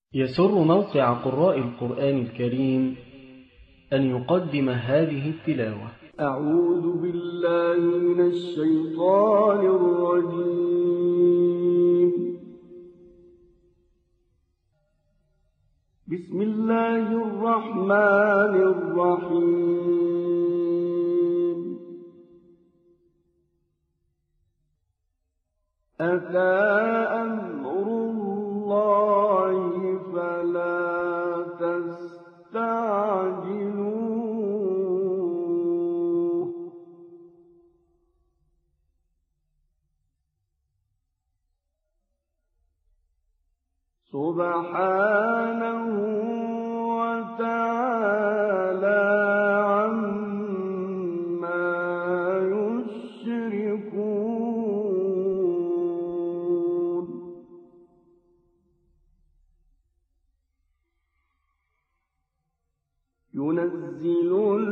يسر موقع قراء القرآن الكريم أن يقدم هذه التلاوة. أعوذ بالله من الشيطان الرجيم. بسم الله الرحمن الرحيم. أتى أمر الله فلا تستعجلوه سبحانه وتعالى عما يشركون. ينزل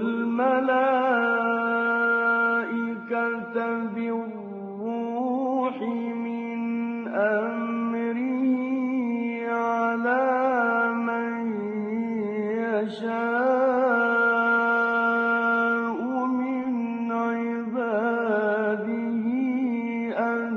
الملائكة بالروح من أمره على من يشاء من عباده أن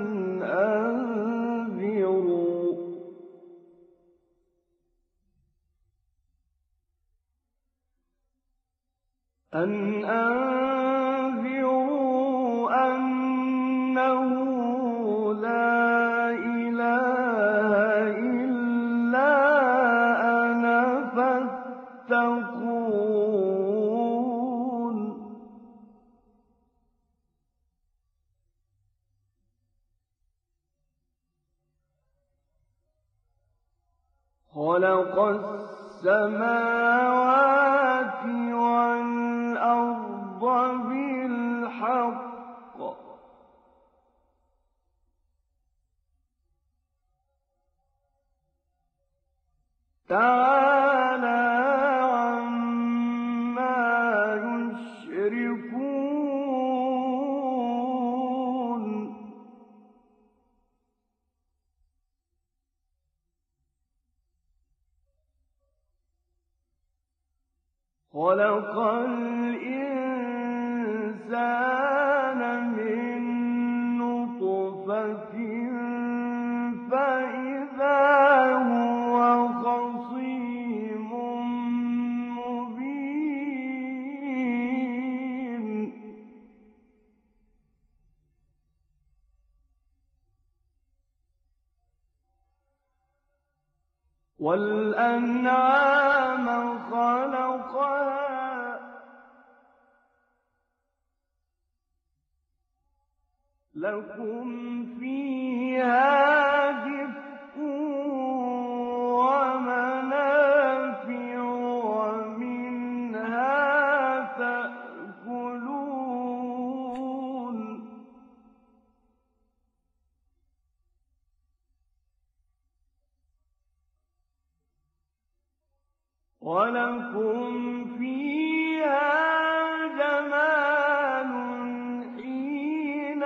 أنذروا أنه لا إله إلا أنا فاتقون. خلق السماوات والأرض بالحق تعالى عما يشركون. خلق الإنسان من نطفة فإذا هو خصيم مبين. والأنعام خلقها لكم فيها دفء ومنافع ومنها تأكلون. ولكم فيها جمال حين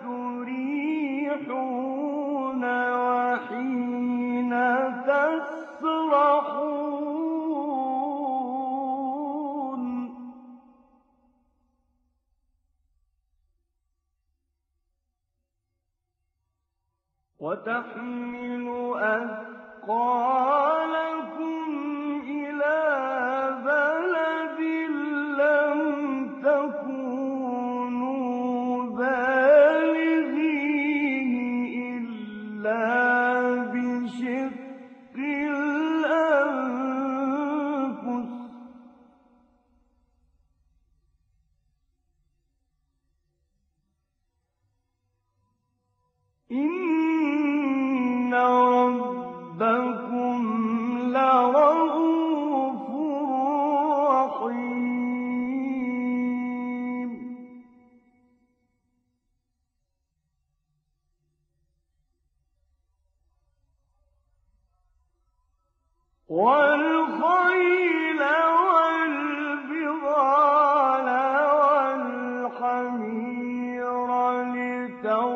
تريحون وحين تسرحون. وتحمل أثقالكم إلى بلد لم تكونوا بالغيه إلا بشق الأنفس. إن ربكم لرءوف رحيم. والخيل والبغال والحمير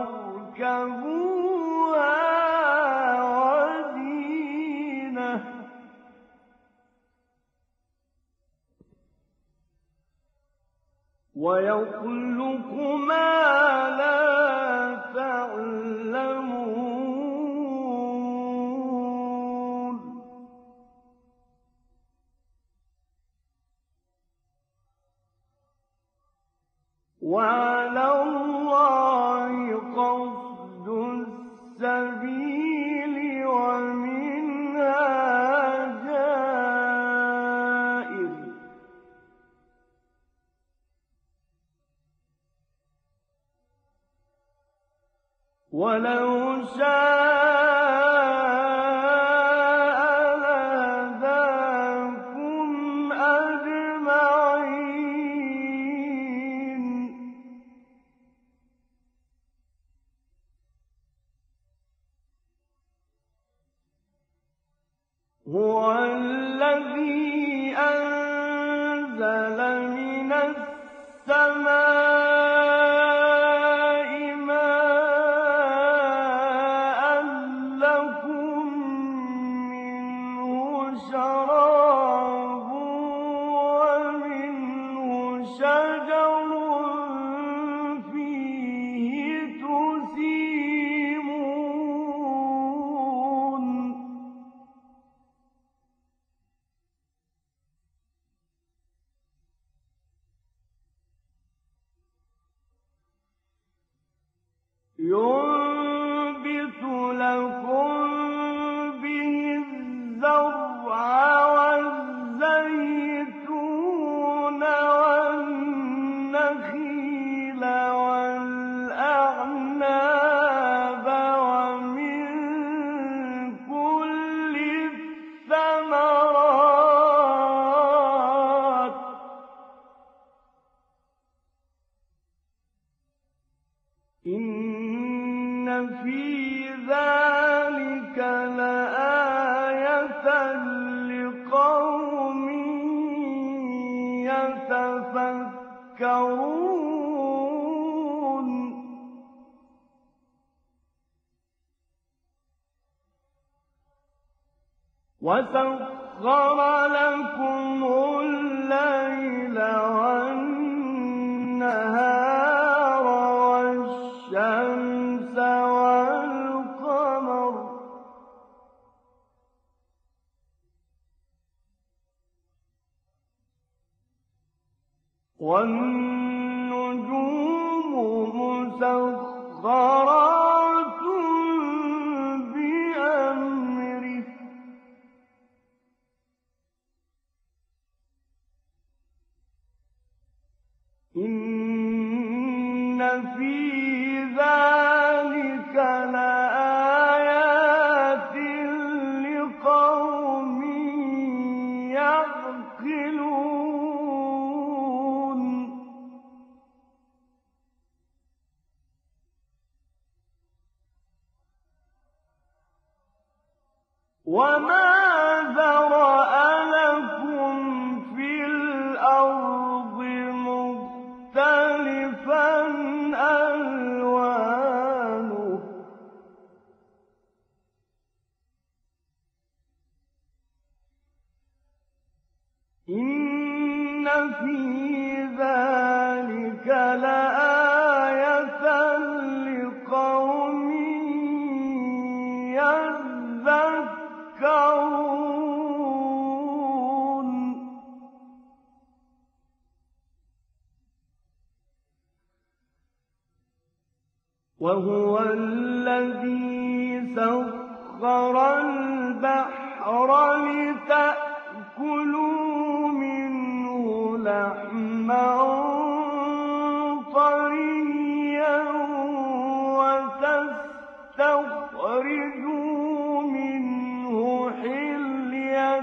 لتركبوها وزينة ويخلق ما لا تعلمون وعلى الله قصد السبيل ومنها جائر ولو شاء لهداكم أجمعين هو الذي أنزل من السماء ماء لكم منه شراب ومنه شجر فيه تسيمون ينبت لكم به الزرع والزيتون والنخيل والأعناب ومن كل الثمرات إن في ذلك لآية لقوم يتفكرون وسخر لكم الليل والنهار والشمس والقمر والنجوم مسخرات بأمره إن في ذلك لآيات لقوم يعقلون وما ذرأ لكم في الأرض مختلفا ألوانه إن في ذلك لآية لقوم يذكرون وهو الذي سخر البحر لتأكلوا منه لحما طريا وتستخرجوا منه حلية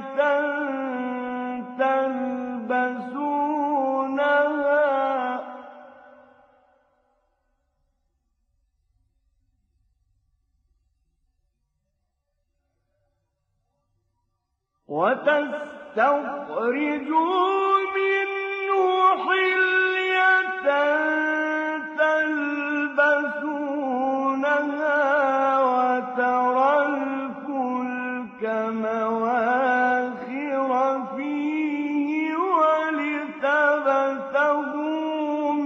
وتستخرجوا منه حلية تلبسونها وترى الفلك مواخر فيه ولتبتغوا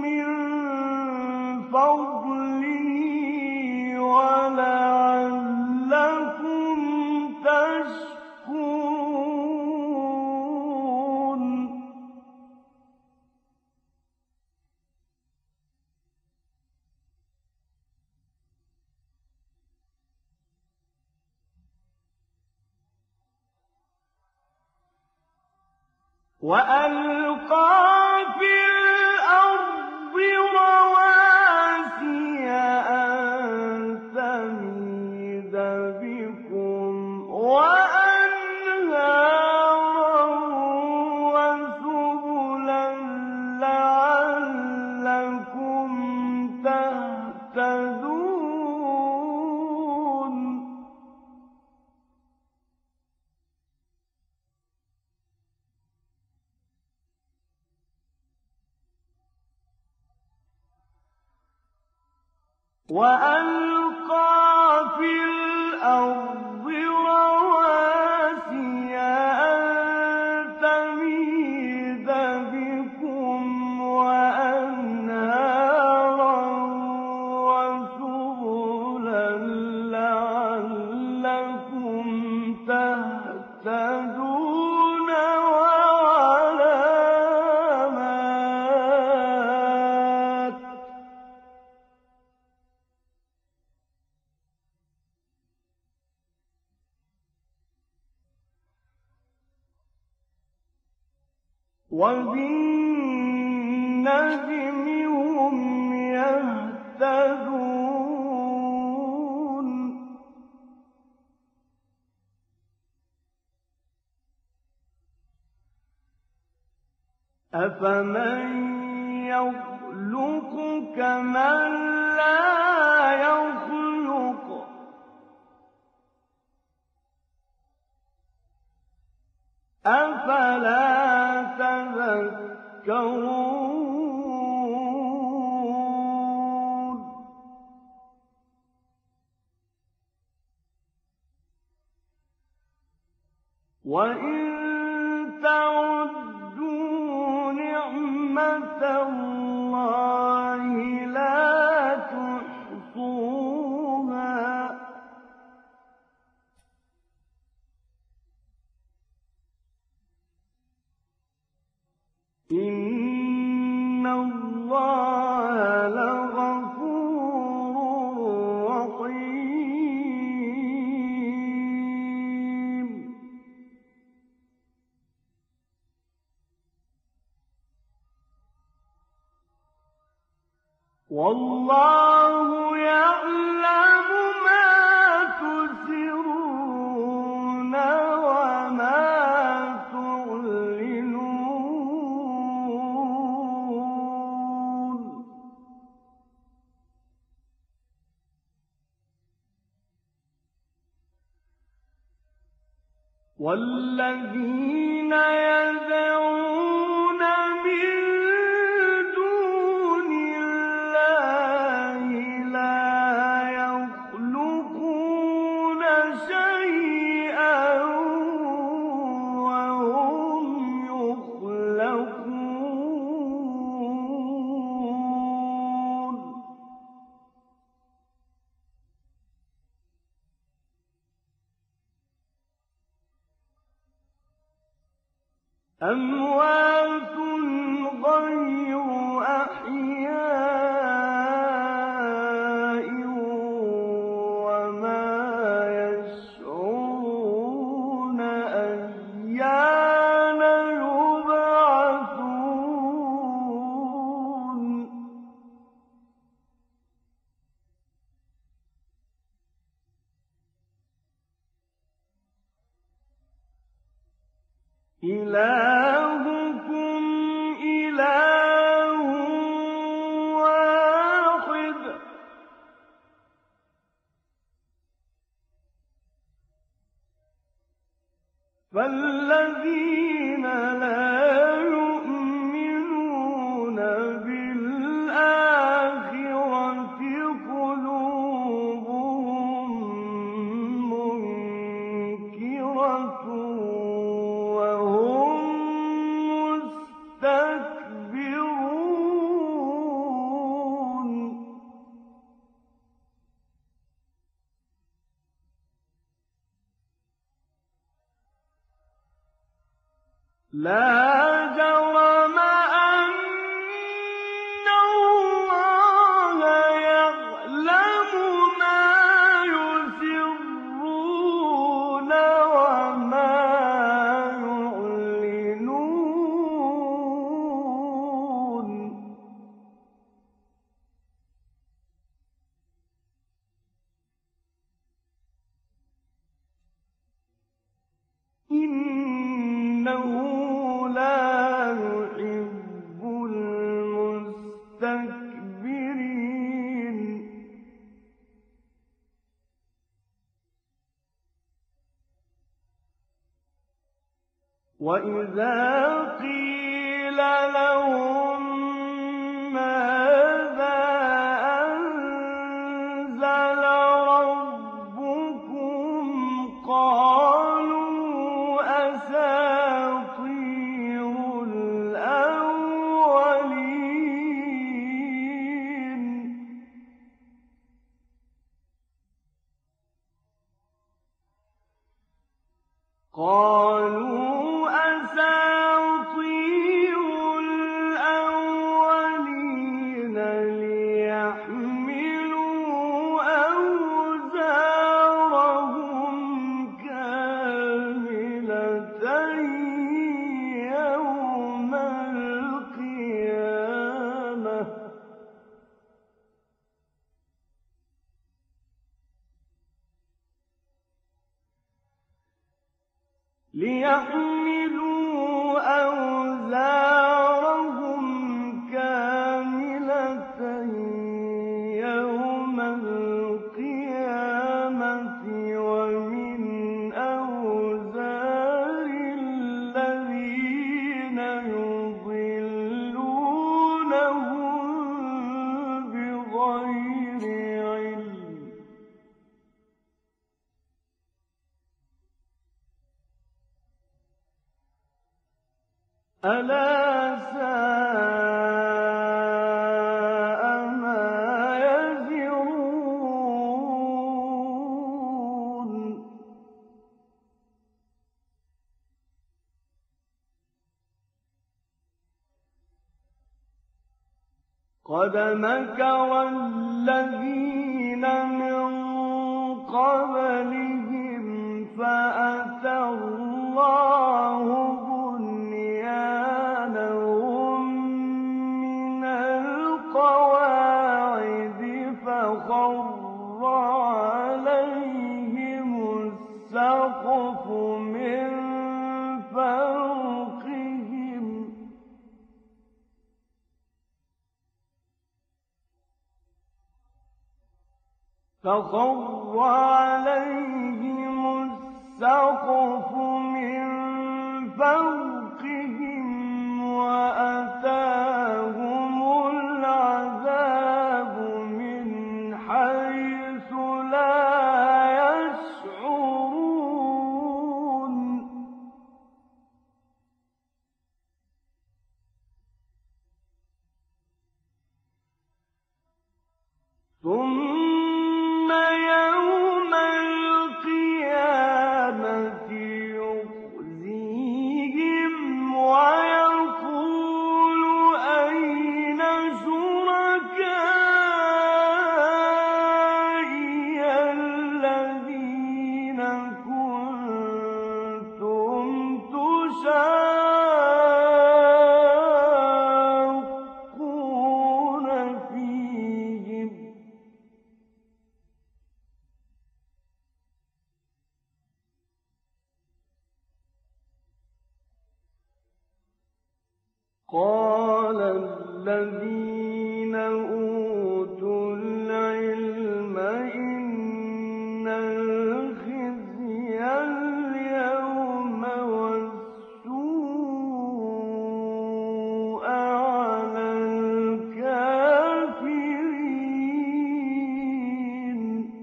وألقى في الأرض رواسي أن تميد بكم وأنهارا وسبلا لعلكم تهتدون وألقى في الأرض رواسي أن تميد بكم وأنهارا وسبلا لعلكم تهتدون وعلامات وبالنجم هم يهتدون أفمن يخلق كمن لا يخلق أفلا تذكرون وإن تعدوا نعمة الله لا تحصوها إن الله لغفور رحيم والله يعلم ما تسرون وما تعلنون والذين يدعون من دون الله لا يخلقون شيئا وهم يخلقون أموات غير أحياء وما يشعرون أيان يبعثون إلهكم إله واحد فالذين لا يؤمنون بالآخرة قلوبهم منكرة وهم مستكبرون لا جرم أن الله يعلم ما يسرون وما يعلنون وإذا قيل لهم ماذا أنزل ربكم قالوا أساطير الأولين ليحملوا أوزارهم كاملة يوم القيامة ومن أوزار الذين يضلونهم بغير علم ألا ساء ما يزرون قد مكر الذين من قبلهم فأتى الله بنيانهم من القواعد فخر عليهم السقف من فوقهم وأتاهم العذاب من حيث لا يشعرون ثم يوم القيامة يخزيهم ويقول أين شركائي الذين كنتم تشاقون فيهم قال الذين أوتوا العلم إن الخزي اليوم والسوء على الكافرين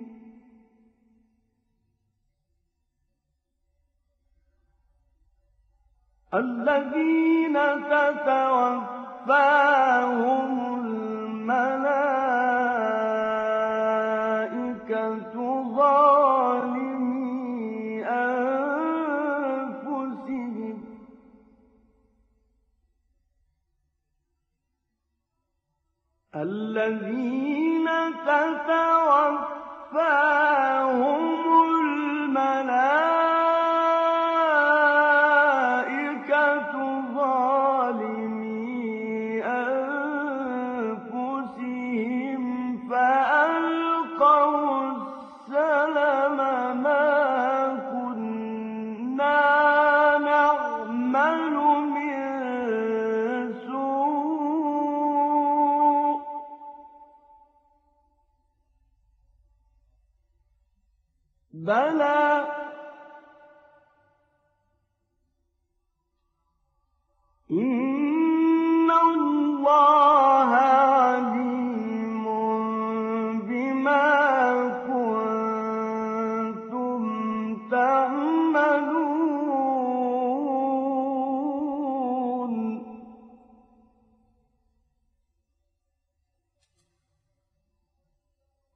الذين تتوفاهم الملائكة ظالمي أنفسهم الذين تتوفاهم الملائكة ظالمي أنفسهم فألقوا السلم ما كنا نعمل من سوء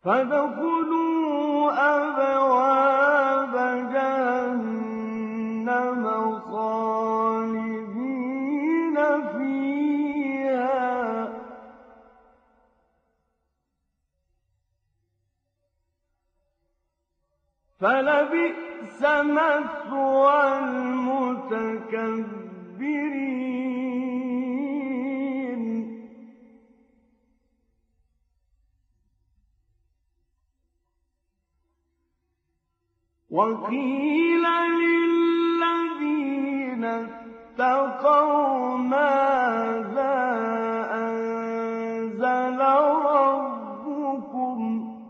فادخلوا أبواب جهنم خالدين فيها فلبئس مثوى المتكبرين وقيل للذين اتقوا ماذا أنزل ربكم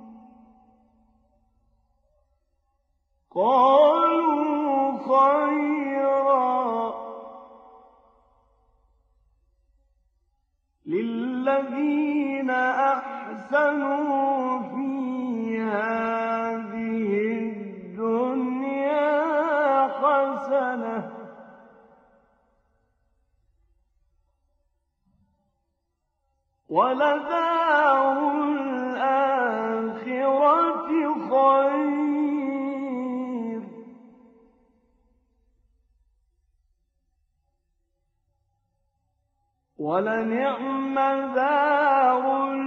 قالوا خيرا للذين أحسنوا في هذه الدنيا حسنة ولدار الآخرة خير ولنعم دار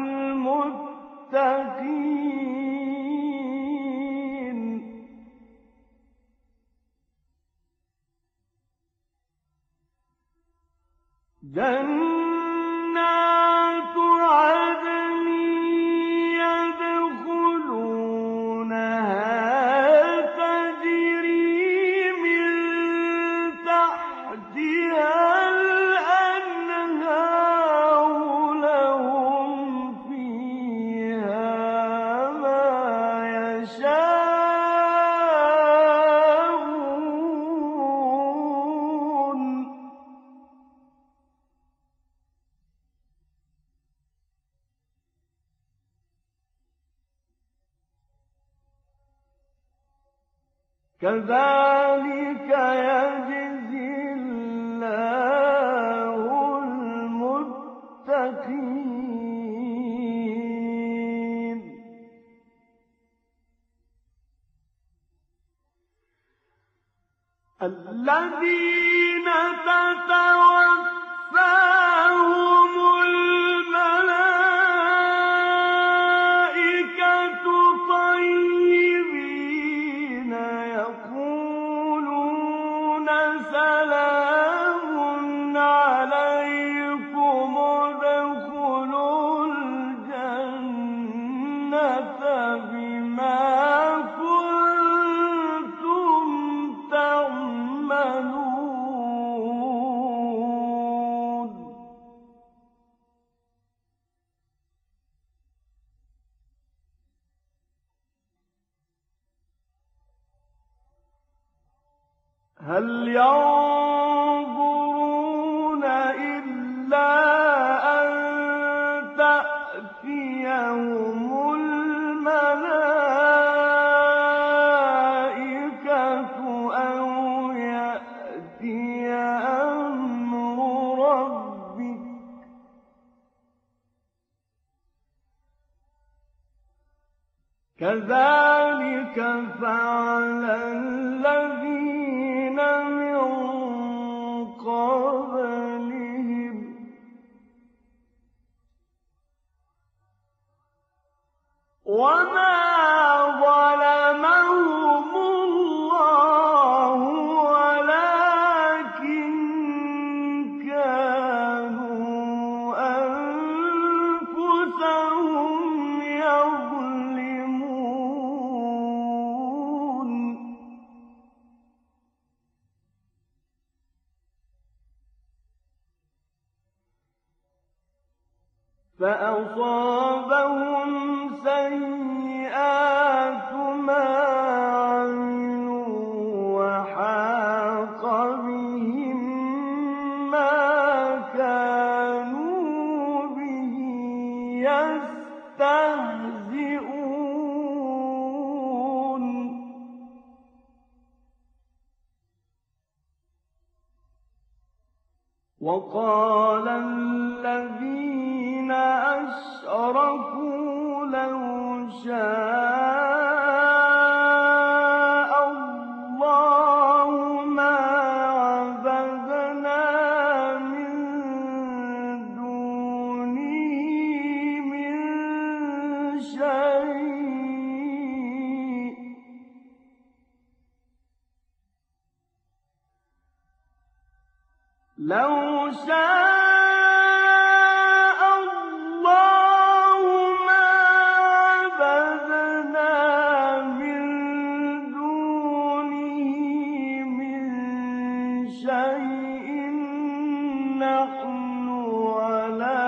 المتقين جنات عدن يدخلونها تجري من تحتها الأنهار لهم فيها ما يشاءون كذلك يجزي الله المتقين الذين تتوفاهم الملائكة طيبين يقولون سلام عليكم ادخلوا الجنة بما كنتم تعملون هل ينظرون إلا أن تأتيهم الملائكة أو يأتي أمر ربك كذلك فعل الذين من قبلهم وما ظلمهم الله ولكن كانوا أنفسهم يظلمون فأصابهم سيئات ما عملوا وحاق بهم ما كانوا به يستهزئون وقال الذين أشركوا لو شاء الله ما عبدنا من دونه من شيء لو شاء الله ما عبدنا من دونه من شيء نحن ولا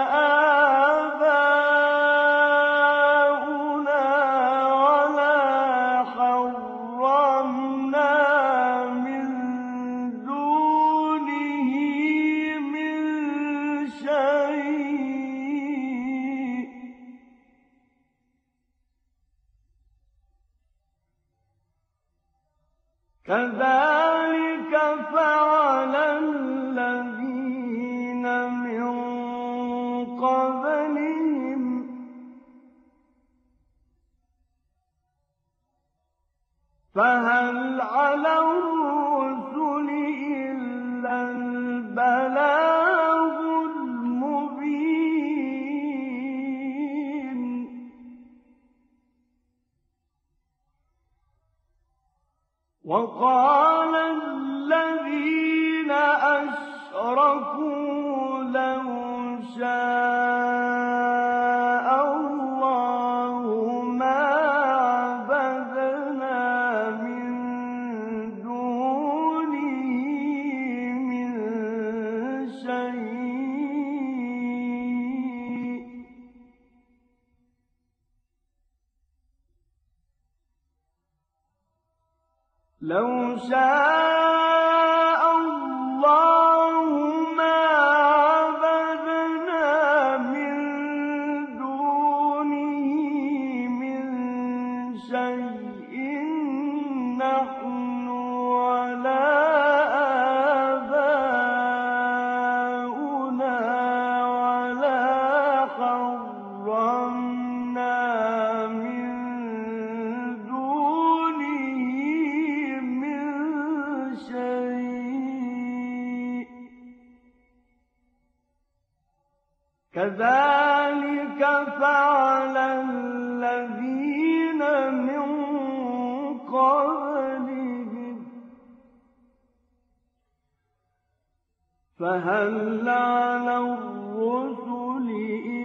آباؤنا ولا حرمنا من دونه من شيء كذلك فعل الذين من قبلهم فهل على الرسل إلا البلاغ المبين وقال الذين أشركوا لو شاء الله ما عبدنا من دونه من شيء لو شاء الله ما عبدنا من دونه من شيء نحن ولا آباؤنا ولا حرمنا من دونه من شيء كذلك فعل الذين من قبلهم فهل على الرسل